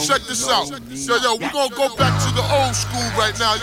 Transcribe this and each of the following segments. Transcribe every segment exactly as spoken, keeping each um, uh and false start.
check this out. So, yo, we're gonna go back to the old school right now.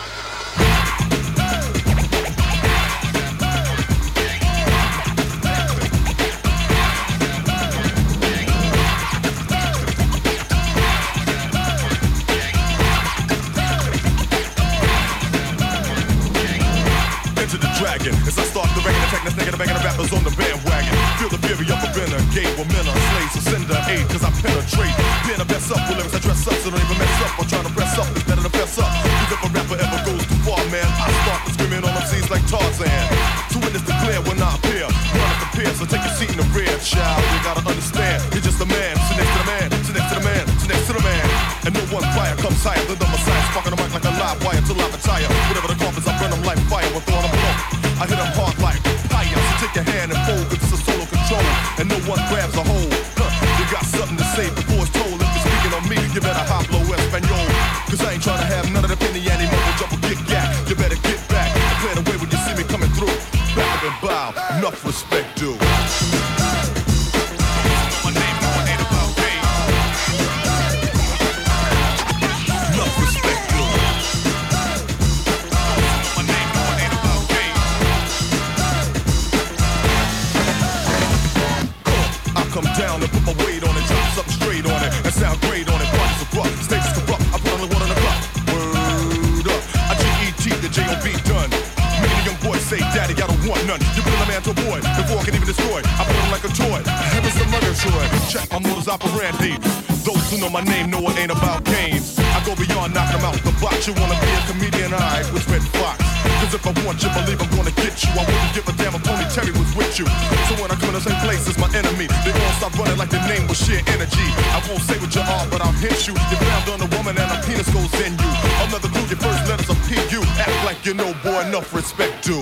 Dragon. As I start the record, attack this nigga, the banging the rappers on the bandwagon. Feel the fury of a renegade, well men are slaves, so send the aid, cause I penetrate. Being a best up, with lyrics I dress up, so don't even mess up. I'm trying to press up, it's better to fess up. Cause if a rapper ever goes too far, man, I start to screaming on them scenes like Tarzan. To witness the glare when I appear, run up the pier, so take your seat in the rear, child. You gotta understand, you're just a man, sit next to the man, sit next to the man, sit next to the man. And no one fire comes higher than the Messiah, sparking the mic like a live wire till I retire. Whatever the coffins, I burn them like fire, we're throwing them below. I hit them hard like fire, so take your hand and fold, cause it's a solo control, and no one grabs a hold. Huh, you got something to say before it's told. If you're speaking on me, you better hablo Espanol, cause I ain't trying to have none of the penny anymore. Jump or get gat, you better get back and play the way when you see me coming through. Back up and bow, enough respect, dude. Down and put my weight on it, drop something straight on it, and sound great on it. Bodies abrupt, stages corrupt. I put only one in the cup. Word up, I G E T the J O B done. Many of the young boys say, Daddy, I don't want none. You put a man to a boy before I can even destroy. I put him like a toy. Heaven's the murder toy. Check my modus operandi. Those who know my name know it ain't about games. I go beyond knocking them out the box. You wanna be a comedian? I was Red Fox. Cause if I want you, believe I'm gonna get you. I wouldn't give a damn if Tony Terry was with you. So when I come in the same place as my enemy, they all stop running like their name was sheer energy. I won't say what you are, but I'll hit you. You found on a woman and a penis goes in you. Another clue, your first letters are P U. Act like you know, boy, enough respect, dude.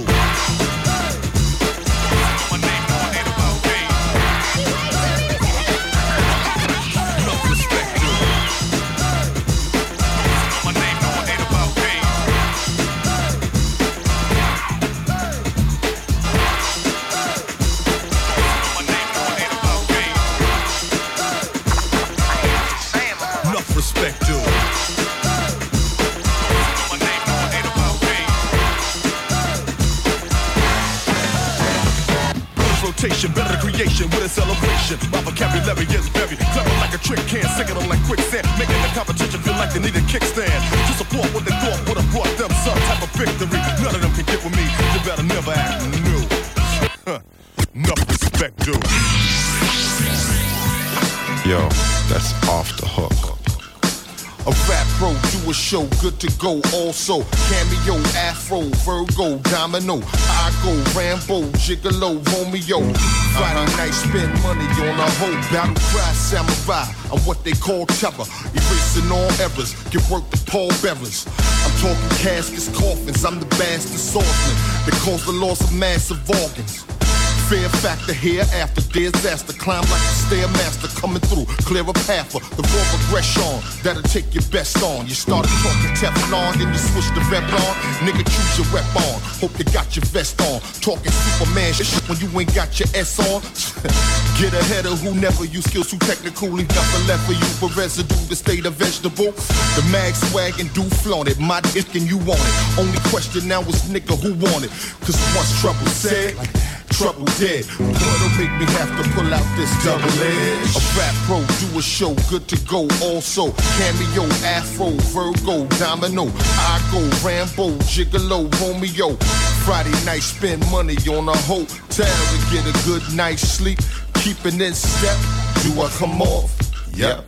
Better than creation with a celebration. My vocabulary is very clever like a trick can. Singing them like quicksand, making the competition feel like they need a kickstand. To support what they thought would have brought them some type of victory. None of them can get with me. You better never act new. Huh. Enough respect, dude. Yo, that's Off the Hook. A rap pro, do a show, good to go. Also, cameo, Afro, Virgo, Domino. I go Rambo, Gigolo, Romeo. Friday night, spend money on a whole battle cry samurai. I'm what they call terror, erasing all errors. Give work to Paul Bearers. I'm talking caskets, coffins. I'm the bastard swordsman that caused the loss of massive organs. Fear factor here after disaster. Climb like a stairmaster coming through. Clear a path for the raw regression that'll take your best on. You started talking Teflon, then you switch to Vebron. Nigga, choose your rep on. Hope you got your vest on. Talking Superman shit when you ain't got your S on. Get ahead of who never use skills too technical. Leave nothing left for you but residue to stay the vegetable. The mag swag and do flaunt it. My dick and you want it. Only question now is nigga who want it. Cause once trouble said, trouble dead. Boy, make me have to pull out this double edge. A rap pro, do a show, good to go. Also, cameo, Afro, Virgo, Domino. I go Rambo, Gigolo, Romeo. Friday night, spend money on a hotel to get a good night's sleep. Keeping in step, do I come off? Yep.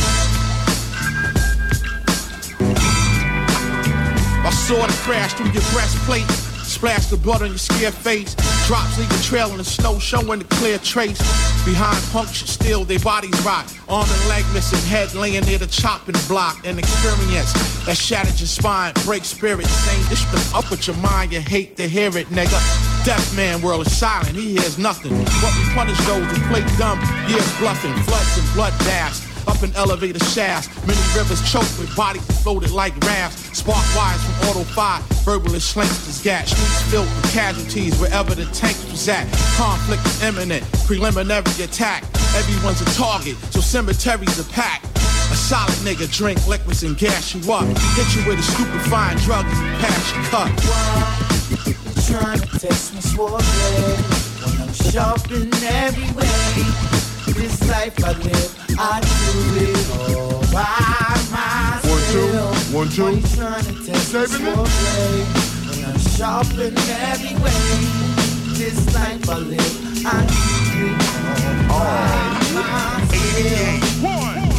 I saw the crash through your breastplate. Splash the blood on your scared face. Drops leave a trail in the snow, showing the clear trace. Behind punctured steel, their bodies rot. Arm and leg missing, head laying near the chopping block. An experience that shattered your spine, break spirit. Saying this been up with your mind, you hate to hear it, nigga. Deaf man world is silent, he hears nothing. But we punish those who play dumb, years bluffing. Floods and blood baths. Up in elevator shafts, many rivers choked with bodies floated like rafts. Spark wires from auto fire, verbalist slanksters gas. Streets filled with casualties wherever the tanks was at. Conflict is imminent, preliminary attack. Everyone's a target, so cemeteries are packed. A solid nigga drink liquids and gas you up. Hit you with a stupefying drug and pass your cup. Why trying to test me swore when I'm sharp in every way? This life I live, I do it all by myself. One, two, one, two. Why you trying to test me swore when I'm sharp in every way? This life I live, I do it all by myself. One.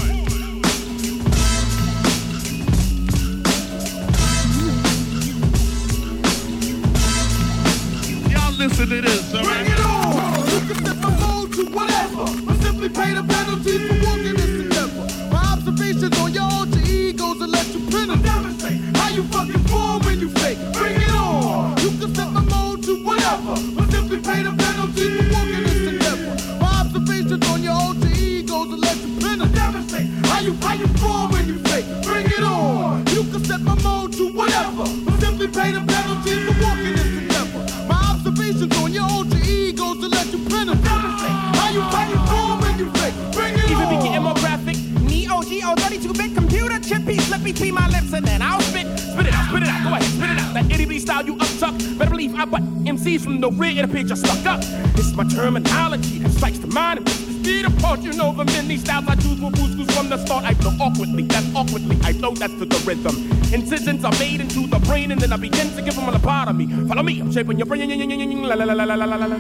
Listen to this, all right? Bring it on! You can set my mode to whatever, but simply pay the penalty for walking this endeavor. My observations on your alter egos will let you penetrate. Demonstrate how you fucking form when you fake. Bring it on! You can set my mode to whatever, but simply pay the penalty for walking this endeavor. My observations on your alter egos will let you penetrate. Demonstrate how you how you form when you fake. Bring it on! You can set my mode to whatever, but simply pay the penalty for walking this endeavor. Observations on your alter egos to let you penetrate. How you how you form when you fake. Bring it Even on. be getting more graphic. Neo Geo thirty-two bit computer chip piece slip between my lips and then I'll spit. Spit it out, spit it out, go ahead, spit it out. That itty bitty style you uptuck. Better believe I butt M Cs from the rear of the picture stuck up. It's my terminology that strikes the mind and puts the speed apart. You know the many styles I choose will boost goose from the start. I flow awkwardly, that's awkwardly. I flow, that's to the rhythm. Incisions are made into the brain and then I begin to give them a lobotomy. Follow me, I'm shaping your brain. La la la la la la la la.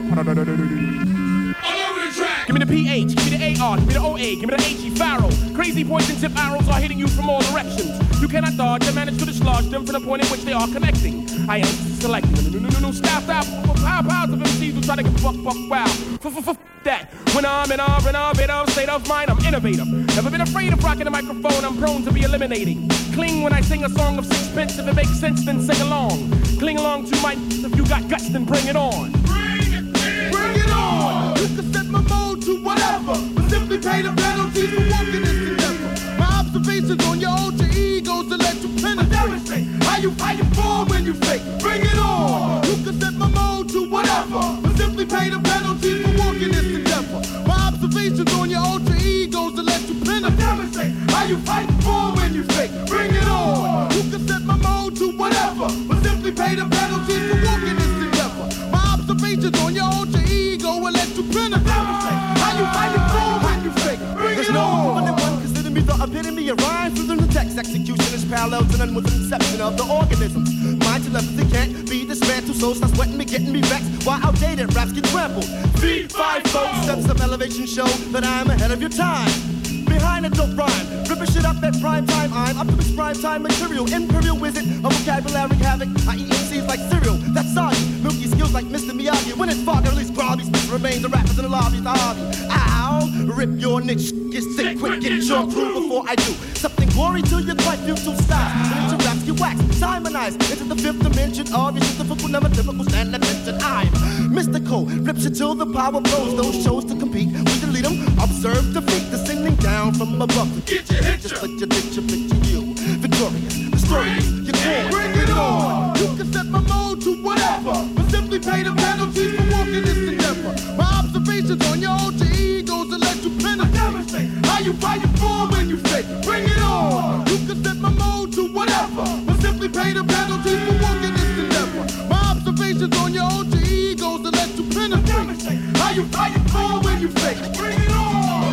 Give me the P H, give me the A R, give me the O A, give me the H E, Pharaoh. Crazy points and tip arrows are hitting you from all directions. You cannot dodge and manage to dislodge them from the point in which they are connecting. I am selecting. No, no, no, no, stop, stop. Pow, pows of M Cs who try to get fuck, fuck, wow. F-f-f that. When I'm in a renovative state of mind, I'm innovative. Never been afraid of rocking the microphone, I'm prone to be eliminating. Cling when I sing a song of sixpence. If it makes sense, then sing along. Cling along to my, if you got guts, then bring it on. Bring it, bring it on. You can set my mode to whatever, but simply pay the penalty for walking this endeavor. My observations on your alter egos to let you penetrate. Demonstrate how you how you form when you fake. Bring it on. You can set my mode to whatever, but simply pay the penalty for walking this endeavor. My observations on your alter egos to let you penetrate. Demonstrate how you how you form when you fake. Bring it on. You can set my mode to whatever, but simply pay the penalty for walking this endeavor. My observations on your alter ego will let you penetrate. How you how you form when you fake. Bring There's it no on. one one consider me the epitome of rhyme through the text. Execution is parallel to none with the inception of the organism. My telepathy can't be dismantled, so stop sweating me, getting me vexed. While outdated raps get trampled. Feed five folks, steps of elevation show that I'm ahead of your time. Behind a dope rhyme, ripping shit up at prime time. I'm optimist prime time material, imperial wizard, a vocabulary havoc. I eat M Cs like cereal, that's soggy. Milky skills like Mister Miyagi. When it's fog, at least groggy. Spits remains the rappers in the lobby, the hobby. I'll rip your niche, get sick quick, get your crew before I do something glory to your quite beautiful style. When into raps get waxed, simonized into the fifth dimension of your typical, never typical stand attention. I'm mystical, rips you till the power blows. Those shows to compete, we delete them. Observe defeat, descending down from above. Get your head Just shot. let your picture picture you, victorious, victorious, you're born. Bring it on. You can set my mode to whatever, but simply pay the penalty for walking this endeavor. My observations on your alter egos will let you penetrate. Demonstrate how you how you form when you fake. Bring it on. You can set my mode to whatever, but simply pay the penalty for walking this endeavor. My observations on your alter egos will let you penetrate. Demonstrate how you how you form when you fake. Bring it on.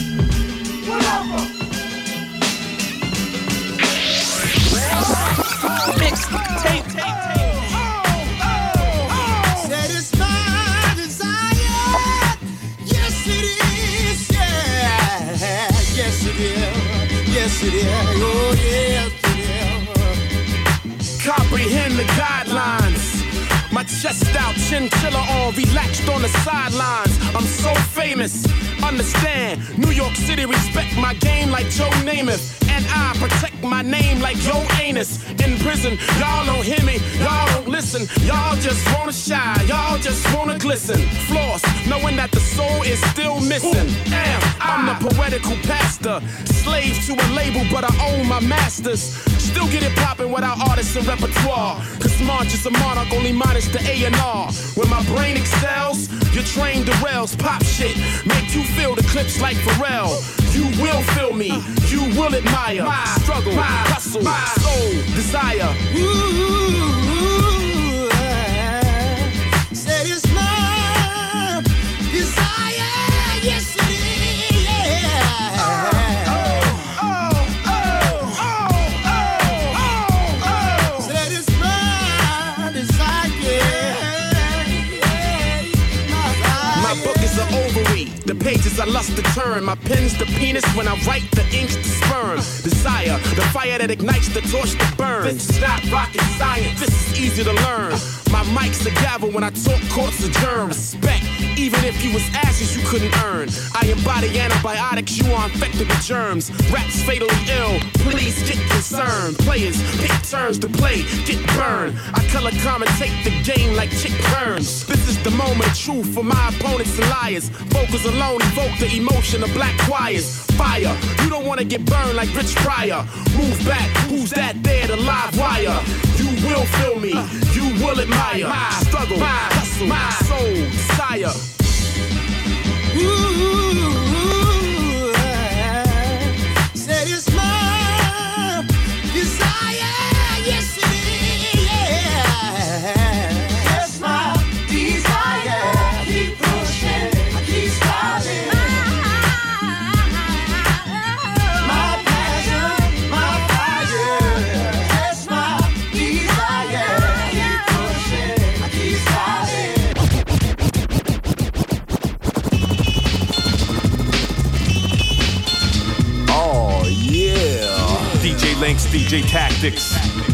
Whatever. Mix, tape, tape, tape. Satisfy desire. Yes, it is. Yeah. Yes, it is. Yes, it is. Oh, yes, it is. Comprehend the guidelines. My chest out, chinchilla on, relaxed on the sidelines. I'm so famous, understand. New York City respect my game like Joe Namath. And I protect my name like Joe Anus. In prison, y'all don't hear me, y'all don't listen. Y'all just wanna shy, y'all just wanna glisten. Floss, knowing that the soul is still missing. Damn, I'm the poetical pastor. Slave to a label, but I own my masters. Still get it poppin' without artists and repertoire. Cause March is a monarch, only minus the A and R. When my brain excels, your train derails. Pop shit, make you feel the clips like Pharrell. You will feel me. You will admire. My struggle, my hustle, my soul, desire. Ooh, said it's my desire. Yes, it is. Yeah. Oh, oh, oh, oh, oh, oh, oh. Said it's my desire. My book is an ovary. The pages I lust to turn. My pen's the penis when I write, the ink's the sperm. Desire, the fire that ignites the torch that burns. This is not rocket science. This is easy to learn. My mic's a gavel when I talk courts adjourn. Respect, even if you was ashes you couldn't earn. I embody antibiotics, you are infected with germs. Rap's fatally ill, please get concerned. Players pick turns to play, get burned. I color commentate the game like Chick Burns. This is the moment of truth for my opponents and liars. Vocals alone evoke the emotion of black choirs. Fire, you don't wanna get burned like Rich Pryor. Move back, who's that there, the live wire? You will feel me, you will admire. My struggle, my hustle, my soul, desire. Ooh, said it's my desire. Yes, it is. Yeah. It's my desire. Keep pushing, keep striving. My passion, my fire. It's my desire. Keep pushing, keep striving. Oh yeah. D J Links, D J Tactics.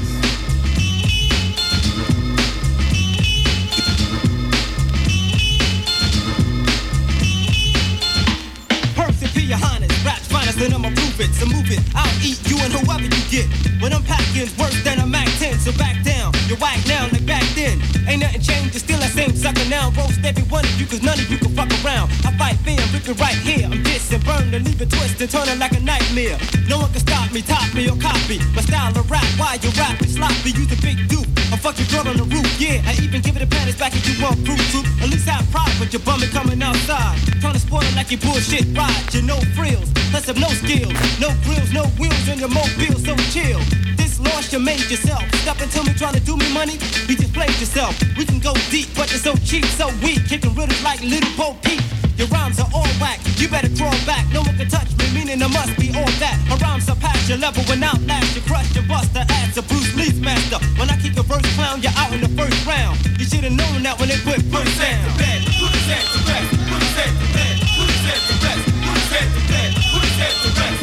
Perks and your highness, rap's finest, then I'ma prove it. So move it, I'll eat you and whoever you get. When I'm packing's worse than a Mac ten, so back down. You're whack now like back then. Ain't nothing changed, it's still that same sucker now. Roast every one of you, cause none of you can fuck around. I fight fair, rip it right here. I'm dissing, burn and leave it twisted, turning like a nightmare. No one can stop me, top me, or copy my style of rap. Why you rapping sloppy? Use a big dupe. I fuck your girl on the roof, yeah. I even give it a panties back if you want proof to. At least have pride, but you're bumming coming outside. Trying to spoil it like you bullshit ride. You no frills, plus have no skills. No grills, no wheels on your mobile, so chill. This loss you made yourself. Stop and tell me trying to do me money. You just played yourself. We can go deep, but you're so cheap, so weak. Kicking riddles like Little Bo Peep. Your rhymes are all whack. You better crawl back. No one can touch me, meaning there must be all that. My rhymes surpass your level and outlast. You crush your buster ass a Bruce Lee's master. When I kick a verse clown, you're out in the first round. You should have known that when they put first down. Put his head to rest. Put his head to bed. Put his head to rest. Put his head to bed. Put his head to rest.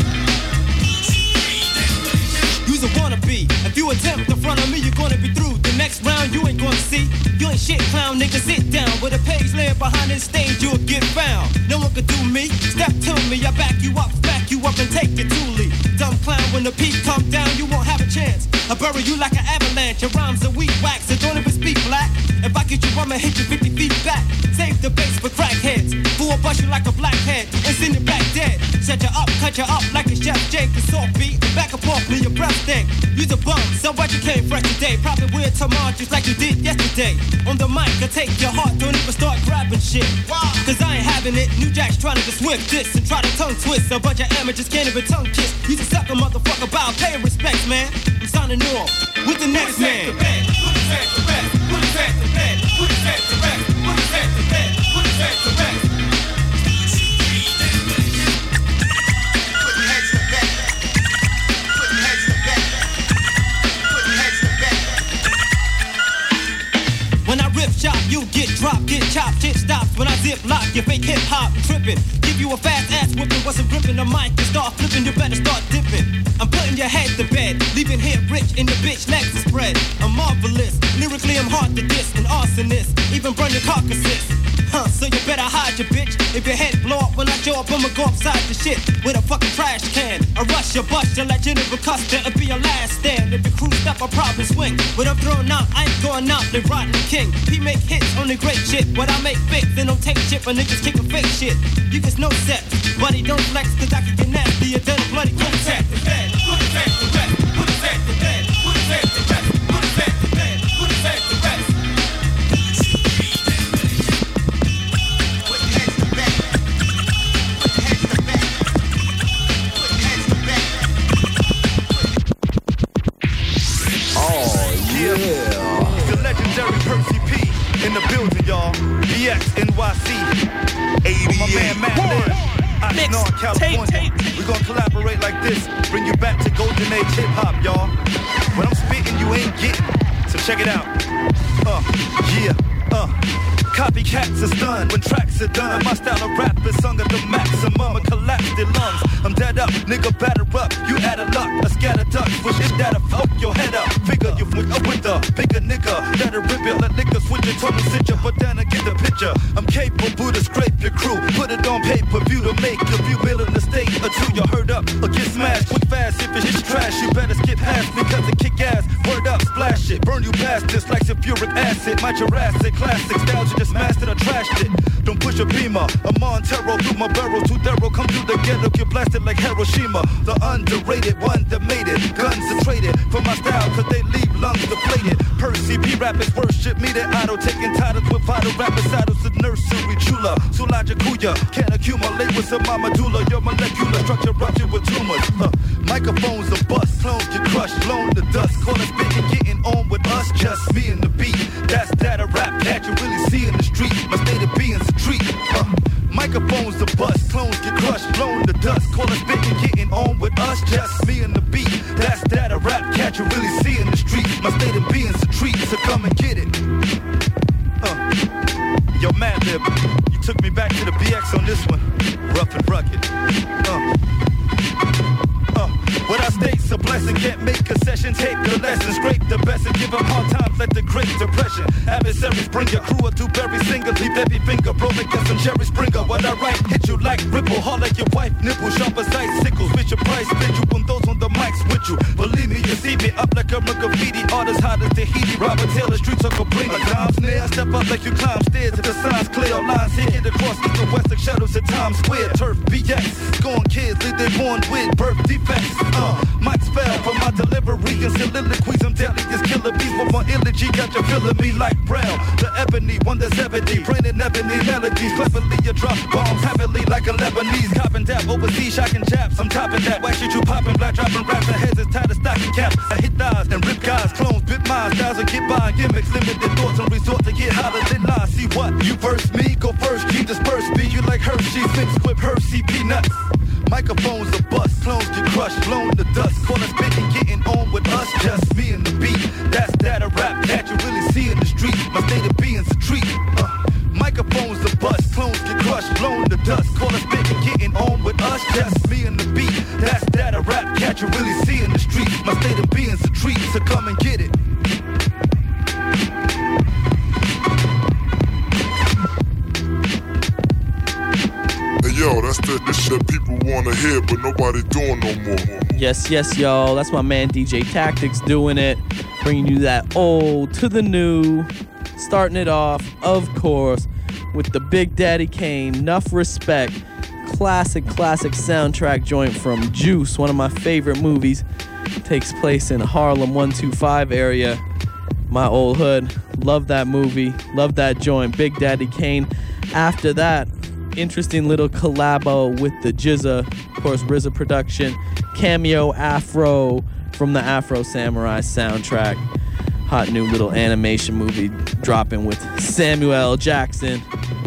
You's a wannabe. If you attempt in front of me, you're gonna be through. The next round, you ain't gonna see. You ain't shit, clown, nigga, sit down. With a page laying behind the stage, you'll get found. No one can do me. Step to me, I back you up, back you up and take your toolie. Dumb clown, when the peak come down, you won't have a chance. I bury you like an avalanche. Your rhymes are weak wax, so don't even speak black. If I get you, I'ma hit you fifty feet back. Save the base for crackheads. Fool bust you like a blackhead and send you back dead. Set you up, cut you up like a Chef Jake. The soft beat, and back up off me, your breath stink. Use a bum, so what you came fresh today. Probably weird tomorrow just like you did yesterday. On the mic, I take your heart, don't even start grabbing shit. Cause I ain't having it. New Jack's trying to just whip this and try to tongue twist. A bunch of amateurs can't even tongue kiss. You just suck a motherfucker about paying respects, man. I'm signing off with the next man. Put his head to rest. Put his head to bed. Put his head to rest. Put his head to bed. Put his head to rest. Putting heads to bed. Putting heads to bed. Putting heads to bed. When I rip chop, you get dropped, get chopped, shit stops. When I zip lock, you fake hip hop tripping. Give you a fast ass whipping, wasn't gripping the mic and start flipping. You better start dipping. I'm putting your head to bed, leaving here rich in the bitch legs to spread. I'm marvelous, lyrically I'm hard to diss, an arsonist, even burn your carcasses. Huh, so you better hide your bitch. If your head blow up when I show up, I'ma go upside the shit with a fucking trash can. I rush your bust you like Jennifer Custer. It'll be your last stand. If you cruise up, I probably swing. When I'm thrown out, I ain't going out. They rotten the king. He make hits on the great shit. What I make big, then don't take shit for niggas kicking fake shit. You get no set, but he don't flex, cause I can get nasty. You done a bloody contact. Put his head to rest. Put his head to bed. Put his head to rest. Put his head to bed. Put his head to rest. Put your heads to bed. Put your heads to bed. Snarl, California. Tape, tape. We gonna collaborate like this. Bring you back to golden age hip hop, y'all. When I'm spitting, you ain't getting. So check it out. Uh, yeah, uh. Copycats are stunned when tracks are done. My style of rap is sung at the maximum. I collapse their lungs. I'm dead up, nigga, batter up. You out of luck, a scatter duck. Wish it that'll fuck your head up. Figure you with a with a bigger nigga. That'll rip you, let nigga switch your tongue and sit you. But then I get the picture. I'm capable to scrape your crew. Put it on pay-per-view to make a few million in the state or two. You heard up or get smashed quick fast. If it's trash, you better skip past because it kick ass. Word up, splash it. Burn you bastards like sulfuric acid. My Jurassic classic styles you just mastered or trashed it. Don't push a beamer. I'm on terror through my barrel. Too thorough, come through the ghetto. Get blasted like Hiroshima. The underrated one that made it. Guns are traded for my style cause they leave lungs deflated. Percy P rappers worship me. They idle. Taking titles with vital rappers. Saddles to nursery chula. Sulaja kuya. Can't accumulate with some medulla. Your molecular structure ruptured with tumors. Uh, microphones are bust. Clones get crushed. Blown to dust. Call us spitting, getting on with us. Just me and the beat. That's that a rap that you really see in the street. My state of being's a treat. Uh, microphones are bust. Clones get crushed. Blown to dust. Call us spitting, getting on with us. Just me and the beat. That's that a rap cat you really see in the street. My state of being's a treat. So come and get it. Uh, yo, Madlib, you took me back to the B X on this one. Rough and rugged. Uh. Uh, what I state's a blessing, can't make concessions, take the lessons, scrape the best and give them hard times like the Great Depression. Adversaries bring your crew or two berry singers, leave every finger, roll like some Jerry Springer. What I write, hit you like ripple, hard like your wife, nipple, sharp as icicles, with your price, spit you when those on the mics with you. Believe me, you see me up like a graffiti artist, hot as Tahiti, Robert Taylor, streets are complete. A dime snare, step up like you climb stairs, if the signs clear, lines hit across east and west like shadows at Times Square. Turf B X, scorn kids, leave they born with birth defects. Uh, Mike's fell from my delivery and soliloquies. I'm deadly as killer bees with my elegy. Got you feeling me like Braille. The ebony, one that's ebony. Brandon ebony melodies. Cleverly you drop bombs heavily like a Lebanese. Copping dap overseas, shocking japs. I'm topping that. Whack shit you popping, black dropping raps. And heads is tied to stocking caps. I hit thighs and rip guys. Clones, bit minds. Styles and get by gimmicks. Limited thoughts and resort to get hotter than lies. See what? You verse me, go first. G disperse me. You like Hershey. Six whip Hershey peanuts. Microphones are bust, clones get crushed, blown to dust. Call us spitting, getting on with us, just me and the beat. That's that a rap that you really see in the street. My state of being's a treat. Uh, microphones are bust, clones get crushed, blown to dust. Call us spitting, getting on with us, just me and the beat. That's that a rap that you really see in the street. My state of being's a treat, so come and get it. Yo, that's the this shit people wanna hear, but nobody doing no more. Yes, yes, y'all. That's my man D J Tactics doing it, bringing you that old to the new, starting it off, of course, with the Big Daddy Kane, Enough Respect, classic, classic soundtrack joint from Juice, one of my favorite movies. Takes place in Harlem one two five area, my old hood. Love that movie, love that joint, Big Daddy Kane. After that, interesting little collabo with the Jizza, of course, R Z A production, cameo Afro from the Afro Samurai soundtrack. Hot new little animation movie dropping with Samuel L. Jackson.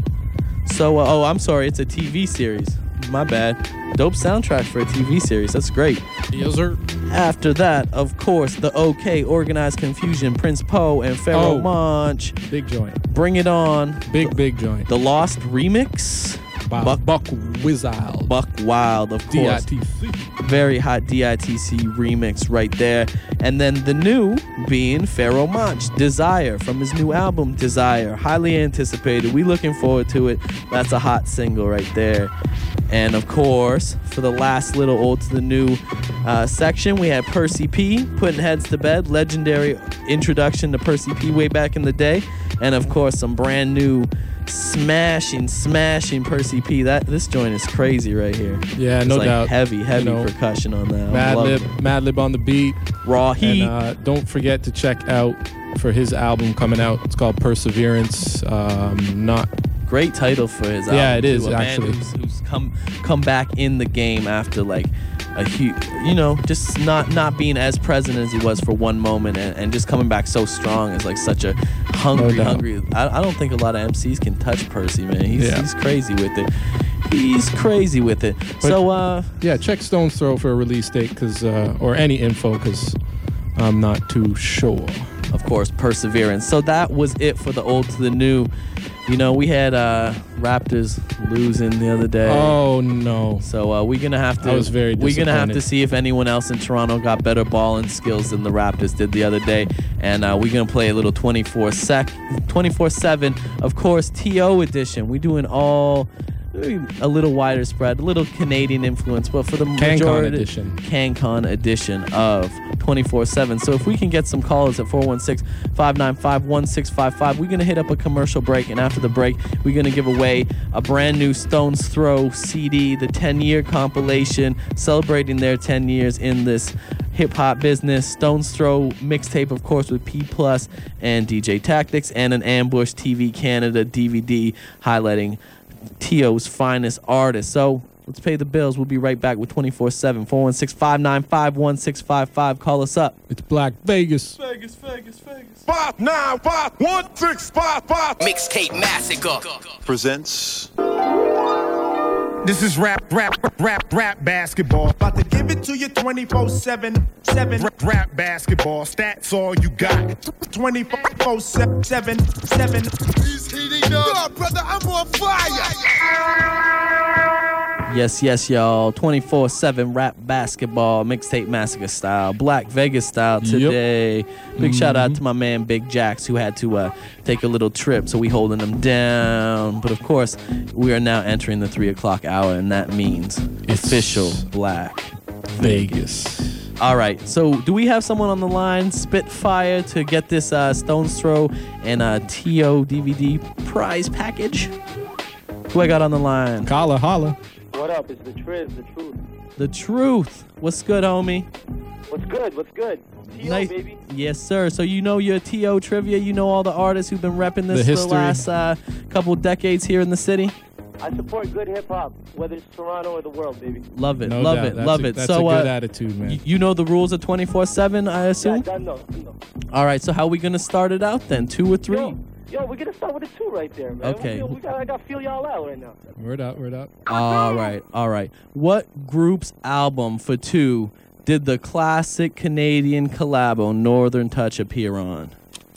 So, uh, oh, I'm sorry, it's a T V series. My bad. Dope soundtrack for a T V series. That's great. Yes, sir. After that, of course, the OK, Organized Confusion, Prince Poe, and Pharoah Oh, Monch. Big joint. Bring It On. Big, big joint. The Lost Remix. By Buck, Buck Wild. Buck Wild, of course. D I T C. Very hot D I T C remix right there. And then the new being Pharoah Monch, Desire, from his new album, Desire. Highly anticipated. We looking forward to it. That's a hot single right there. And of course, for the last little old to the new uh, section, we had Percy P, Putting Heads to Bed. Legendary introduction to Percy P way back in the day. And of course, some brand new smashing, smashing Percy P. That this joint is crazy right here. Yeah, it's no like doubt. Heavy, heavy You know, percussion on that. Madlib, Madlib on the beat. Raw heat. And uh, don't forget to check out for his album coming out. It's called Perseverance. Um, not great title for his album. Yeah, it is too. A actually. man who's, who's come come back in the game after like a huge, you know, just not not being as present as he was for one moment, and, and just coming back so strong is like such a hungry, No doubt. hungry. I, I don't think a lot of M Cs can touch Percy, man. He's Yeah. he's crazy with it. he's crazy with it. But, so uh, yeah, check Stone's Throw for a release date, cause uh, or any info, cause I'm not too sure. Of course, Perseverance. So that was it for the old to the new. You know, we had uh, Raptors losing the other day. Oh no! So uh, we're gonna have to. I was very We're gonna have to disappointed. see if anyone else in Toronto got better balling skills than the Raptors did the other day, and uh, we're gonna play a little twenty-four sec, twenty-four seven. Of course, T O edition. We're doing all a little wider spread, a little Canadian influence, but for the CanCon majority, edition. CanCon edition of twenty-four seven. So if we can get some callers at four one six, five nine five, one six five five, we're going to hit up a commercial break, and after the break, we're going to give away a brand new Stone's Throw C D, the ten-year compilation, celebrating their ten years in this hip-hop business. Stone's Throw mixtape, of course, with P Plus and D J Tactics, and an Ambush T V Canada D V D highlighting T O's finest artists. So let's pay the bills. We'll be right back with twenty-four seven. four one six, five nine five, one six five five. Call us up. It's Black Vegas. Vegas, Vegas, Vegas. Five, nine, five, one, six, five, five. Mixtape Massacre Presents. This is rap, rap, rap, rap basketball. About to give it to you twenty-four seven, seven. Rap, rap basketball. Stats all you got. twenty-four seven, seven, seven. He's heating up. Yo, brother, I'm on fire. Yes, yes, y'all. twenty-four seven rap basketball, mixtape massacre style, Black Vegas style today. Yep. Big mm-hmm. shout out to my man Big Jax, who had to uh, take a little trip, so we holding him down. But of course, we are now entering the three o'clock hour, and that means it's official Black Vegas. All right, so do we have someone on the line, Spitfire, to get this uh, Stone's Throw and uh, T O D V D prize package? Who I got on the line? Holla, holla. What up? It's the Triz, the truth. The truth. What's good, homie? What's good? What's good? T O, nice. Baby. Yes, sir. So you know your T O trivia. You know all the artists who've been repping this The for the last uh, couple decades here in the city. I support good hip hop, whether it's Toronto or the world, baby. Love it, No love doubt. it, That's love a, it. That's so a good uh, attitude, man. y- you know the rules of twenty-four seven, I assume. Yeah, no, no. All right. So how are we gonna start it out then? Two or three? Yo, yo, we're gonna start with a two right there, man. Okay. We, we got, I got to feel y'all out right now. Word up, word up. All right, all right. What group's album for two did the classic Canadian collabo Northern Touch appear on?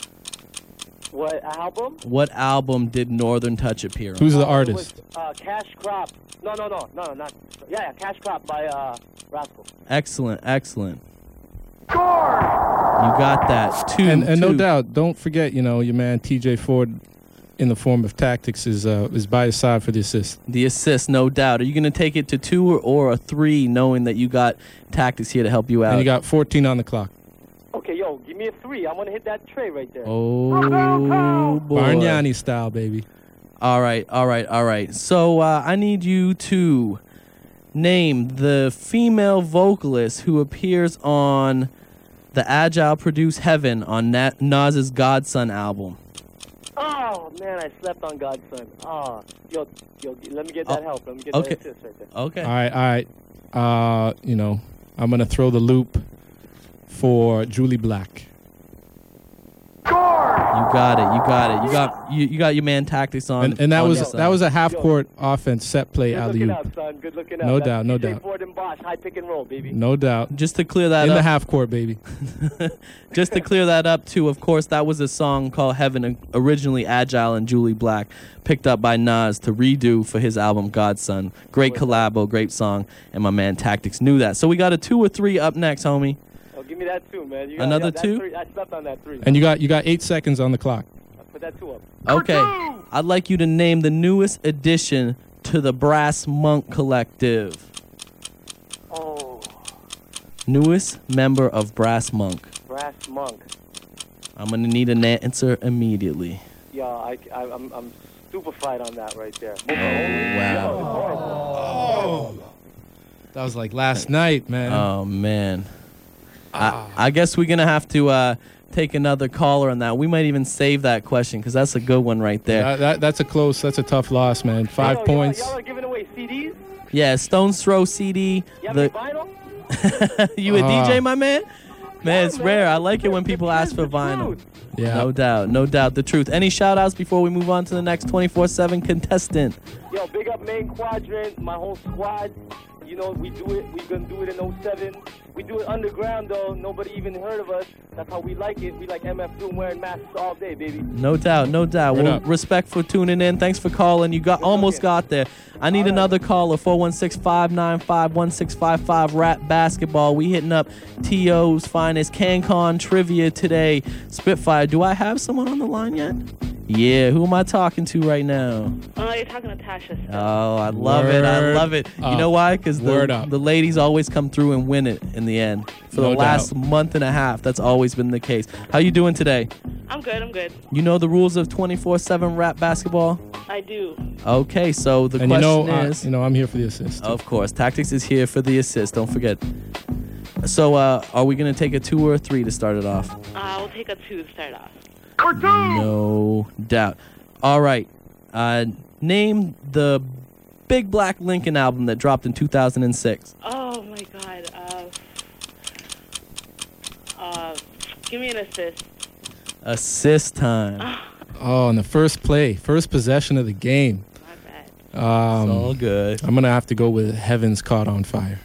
What album? What album did Northern Touch appear on? Who's the Uh, it artist? was, uh, Cash Crop. No, no, no, no, not. Yeah, yeah, Cash Crop by uh, Rascal. Excellent, excellent. You got that. Two. And, and no two. doubt, don't forget, you know, your man T J Ford, in the form of Tactics, is uh, is by his side for the assist. The assist, no doubt. Are you going to take it to two or, or a three, knowing that you got Tactics here to help you out? And you got fourteen on the clock. Okay, yo, give me a three. I'm gonna hit that tray right there. Oh, boy. Bargnani style, baby. All right, all right, all right. So uh, I need you to name the female vocalist who appears on the Agile Produce Heaven on Na- Nas's Godson album. Oh man, I slept on Godson. Oh, yo, yo, let me get that Oh, help. Let me get okay. that assist right there. Okay. All right, all right. Uh, you know, I'm gonna throw the loop for Julie Black. You got it. You got it. You got you, you got your man Tactics on. And, and that on was this that side. was a half court offense set play Good alley looking oop. out, son. Good looking out. No That's doubt, no D J doubt. Ford and Bosch, high pick and roll, baby. No doubt. Just to clear that In up. the half court, baby. Just to clear that up too. Of course, that was a song called Heaven, originally Agile and Julie Black, picked up by Nas to redo for his album Godson. Great collabo, great song, and my man Tactics knew that. So we got a two or three up next, homie. Oh, give me that two, man. You got, Another yeah, that two? Three, I slept on that three. And you got you got eight seconds on the clock. Put that two up. Okay. I'd like you to name the newest addition to the Brass Monk Collective. Oh, Newest member of Brass Monk. Brass Monk. I'm going to need an answer immediately. Yeah, I, I, I'm, I'm stupefied on that right there. Oh, wow. That was like last night, man. Oh, man. I, I guess we're going to have to uh, take another caller on that. We might even save that question because that's a good one right there. That, that, that's a close, that's a tough loss, man. Five Yo, points. Y'all, y'all are giving away C Ds? Yeah, Stone's Throw C D. You have The, any vinyl? you a Uh, D J, my man? Man, it's man. rare. I like it when people The ask for truth, the vinyl. truth. Yeah. No doubt, no doubt. The truth. Any shout outs before we move on to the next twenty-four seven contestant? Yo, big up main quadrant, my whole squad. You know, we do it. We gonna do it in oh seven. We do it underground though. Nobody even heard of us. That's how we like it. We like M F Doom wearing masks all day, baby. No doubt, no doubt. Word Well, up. respect for tuning in. Thanks for calling. You got almost got there. I need another caller. four one six, five nine five, one six five five. Rap basketball. We hitting up T O's finest CanCon trivia today. Spitfire. Do I have someone on the line yet? Yeah. Who am I talking to right now? Oh, you're talking to Tasha. Oh, I love it. I Word love it. You up. know why? Because Word the, up. the ladies always come through and win it in the end. For No the last doubt. month and a half, that's always been the case. How you doing today? I'm good. I'm good. You know the rules of twenty-four seven rap basketball? I do. Okay, so the And you question know, uh, is... you know, I'm here for the assist. Of course, Tactics is here for the assist. Don't forget. So, uh, are we going to take a two or a three to start it off? Uh, we'll take a two to start off. No doubt. All right. Uh, name the Big Black Lincoln album that dropped in two thousand six. Oh my God. Uh, uh, give me an assist. Assist time. Oh, in the first play, first possession of the game. My bad. Um, It's all good. I'm going to have to go with Heaven's Caught on Fire.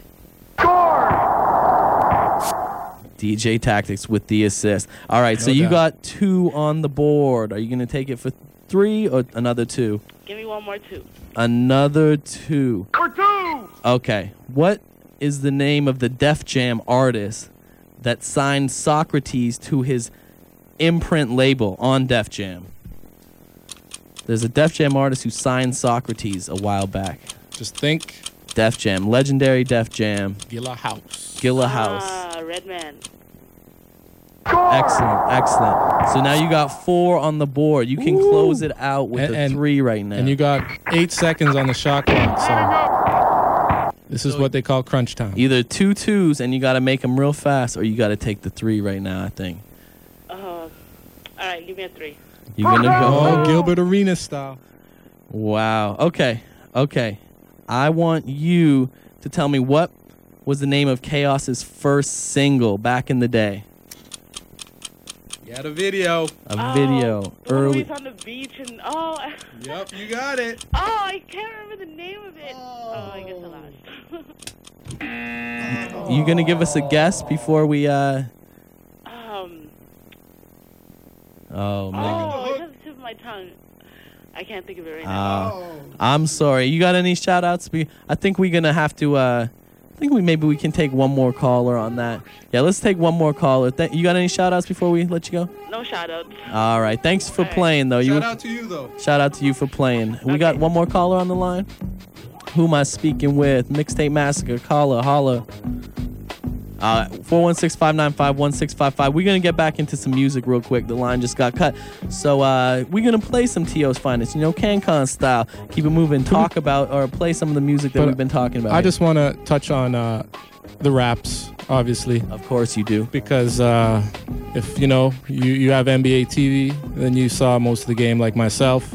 D J Tactics with the assist. All right, so No you doubt. got two on the board. Are you going to take it for three or another two? Give me one more two. Another two. Okay. What is the name of the Def Jam artist that signed Socrates to his imprint label on Def Jam? There's a Def Jam artist who signed Socrates a while back. Just think Def Jam. Legendary Def Jam. Gilla House. Gilla House. Ah, Redman. Excellent, excellent. So now you got four on the board. You can close it out with And- a and- three right now. And you got eight seconds on the shot clock, so this is what they call crunch time. Either two twos and you got to make them real fast, or you got to take the three right now, I think. Uh, all right, give me a three. You're going to go. Oh, Gilbert Arenas style. Wow. Okay. Okay. I want you to tell me what was the name of Chaos's first single back in the day. You had a video. A Oh, video. the one Early. where he's on the beach and oh, Yep, you got it. oh, I can't remember the name of it. Oh, I guess I lost. You going to give us a guess before we, uh, um. oh, maybe. Oh, it's on the tip of my tongue. I can't think of it right now. Uh, I'm sorry. You got any shout outs? We, I think we're going to have to, uh, I think we maybe we can take one more caller on that. Yeah, let's take one more caller. Th- you got any shout outs before we let you go? No shout outs. All right. Thanks for All right. playing, though. You Shout out to you, though. Shout out to you for playing. We got Okay. one more caller on the line. Who am I speaking with? Mixtape Massacre. Caller, holla. Uh, four one six, five nine five, one six five five. We're going to get back into some music real quick. The line just got cut. So uh, we're going to play some T O's finest, you know, CanCon style. Keep it moving. Talk about or play some of the music that But we've been talking about. I here. just want to touch on uh, the raps, obviously, Of course you do. because uh, if you know you, you have N B A T V, then you saw most of the game, like myself.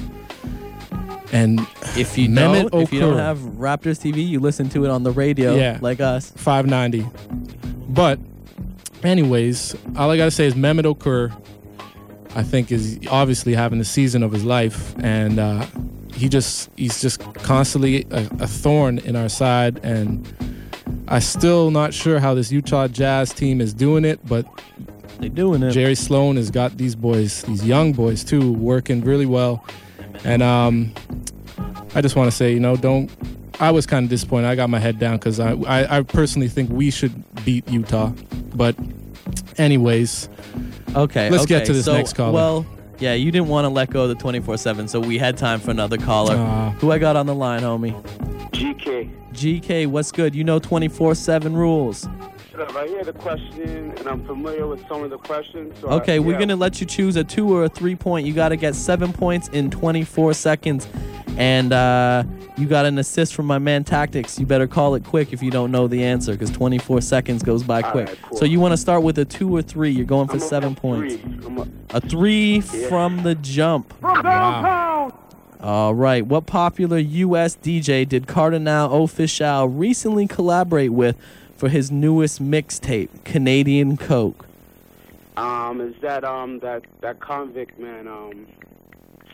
And If you Mehmet don't, if you don't Okur. have Raptors T V, you listen to it on the radio Yeah. like us. five ninety. But, anyways, all I gotta say is Mehmet Okur, I think, is obviously having the season of his life, and uh, he just he's just constantly a, a thorn in our side, and I'm still not sure how this Utah Jazz team is doing it, but They're doing it. Jerry Sloan has got these boys, these young boys too, working really well, and um, I just want to say, you know, don't. I was kind of disappointed. I got my head down because I, I, I personally think we should beat Utah. But anyways, Okay. Let's okay. get to this so, next caller. Well, yeah, you didn't want to let go of the twenty-four seven, so we had time for another caller. Uh, Who I got on the line, homie? G K. G K, what's good? You know twenty-four seven rules. Shut up. I hear the question, and I'm familiar with some of the questions. So Okay, I, we're yeah. going to let you choose a two or a three point. You got to get seven points in twenty-four seconds. And uh, you got an assist from my man Tactics. You better call it quick if you don't know the answer, because twenty-four seconds goes by All quick. right, cool. So you want to start with a two or three. You're going for I'm a- seven I'm points. three. I'm a, A three Yeah. from the jump. wow. All right. What popular U S D J did Cardinal Offishall recently collaborate with for his newest mixtape, Canadian Coke? um, is that um that that convict man? Um,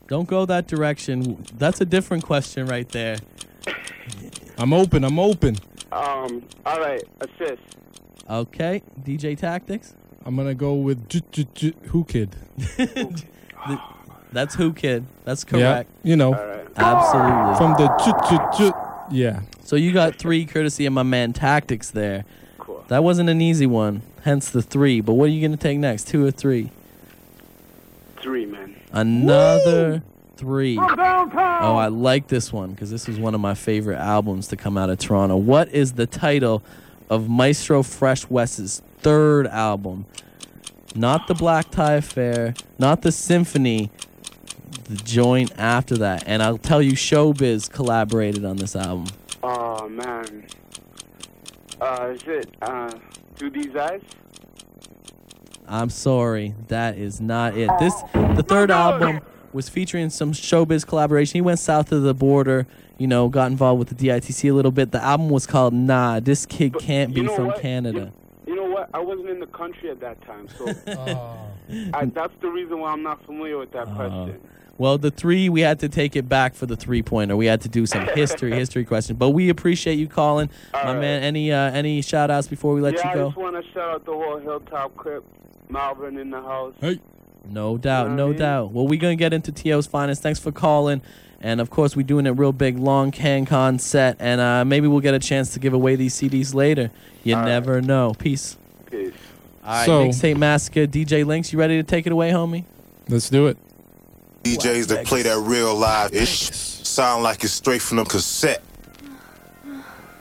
Don't go that direction. That's a different question right there. I'm open. I'm open. Um. All right. Assist. Okay. D J Tactics. I'm gonna go with j- j- j- Who Kid. That's Who Kid. That's correct. Yeah, you know. Right. Absolutely. From the j- j- j- yeah. So you got three courtesy of my man Tactics there. Cool. That wasn't an easy one, hence the three. But what are you going to take next, two or three? Three, man. Another Woo! three. From downtown. Oh, I like this one because this was one of my favorite albums to come out of Toronto. What is the title of Maestro Fresh West's third album? Not the Black Tie Affair, not the Symphony, the joint after that. And I'll tell you, Showbiz collaborated on this album. Oh man. Uh, is it uh, Through These Eyes? I'm sorry, that is not it. This the third album was featuring some Showbiz collaboration. He went south of the border, you know, got involved with the D I T C a little bit. The album was called Nah, This Kid But Can't Be you know from what? Canada. You, you know what? I wasn't in the country at that time, so I, that's the reason why I'm not familiar with that question. Well, the three, we had to take it back for the three-pointer. We had to do some history, history questions. But we appreciate you calling. All My right. man, any uh, any shout-outs before we let yeah, you I go? just want to shout out the whole Hilltop Crip, Malvern in the house. Hey. No doubt, You know no what I mean? doubt. Well, we're going to get into T O's finest. Thanks for calling. And, of course, we're doing it real big, long CanCon set. And uh, maybe we'll get a chance to give away these C Ds later. You All never right. know. Peace. Peace. All right, So- Mixtape Massacre, D J Links, you ready to take it away, homie? Let's do it. D Js that play that real live ish sound like it's straight from the cassette.